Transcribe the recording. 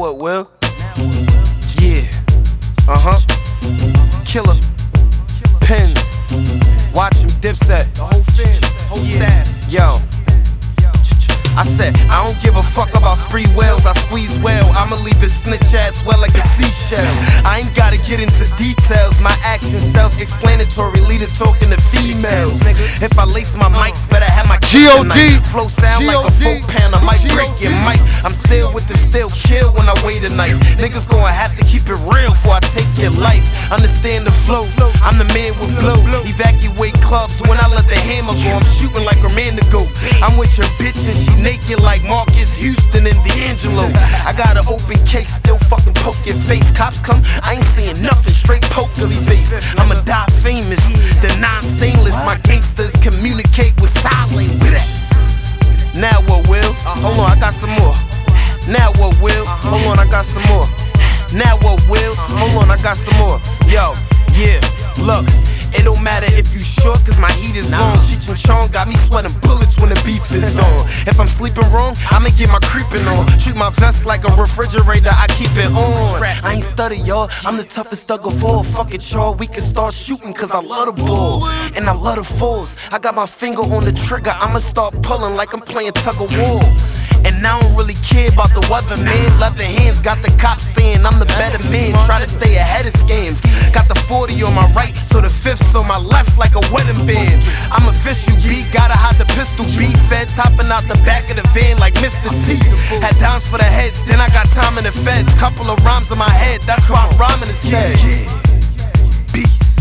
what, Will? Yeah. Killer. Pins. Watch him, Dipset. The whole fam, whole staff. Yo. I said, I don't give a fuck about spree whales, I squeeze well. I'ma leave his snitch ass well like a seashell. I ain't gotta get into details, my actions self-explanatory, leader talking to females. If I lace my mics, better have my G.O.D. flow sound like a folk pan, I might break your mic. I'm still with the still kill when I wait a night. Niggas gonna have to keep it real before I take your life. Understand the flow, I'm the man with blow. Evacuate clubs when I let the hammer go. I'm shooting like a man to go. I'm with your bitch and she naked like Marcus Houston and D'Angelo. I got an open case, still fucking poke your face. Cops come, I ain't saying nothing, straight pokerly face. I'ma die famous, the non-stainless. My gangsters communicate with silent with that. Now what, Will? Hold on, I got some more. Now what, Will? Hold on, I got some more. Now what, Will? Hold on, I got some more. Yo, yeah, look. It don't matter if you short, cause my heat is long. Cheech and Chong got me sweating bullets when the beef is on. If I'm sleeping wrong, I'ma get my creeping on. Treat my vest like a refrigerator, I keep it on. I ain't study, y'all, I'm the toughest thug of all. Fuck it, y'all, we can start shooting cause I love the ball. And I love the force, I got my finger on the trigger. I'ma start pulling like I'm playing tug of war. And I don't really care about the weather, man. Leather hands got the cops saying I'm the better man. Try to stay ahead of scams. Got the 40 on my right, so the 5th's on my left like a wedding band. I'm official B, gotta hide the pistol B. Feds hopping out the back of the van like Mr. T. Had dimes for the heads, then I got time in the feds. Couple of rhymes in my head, that's why I'm rhyming instead. Beast.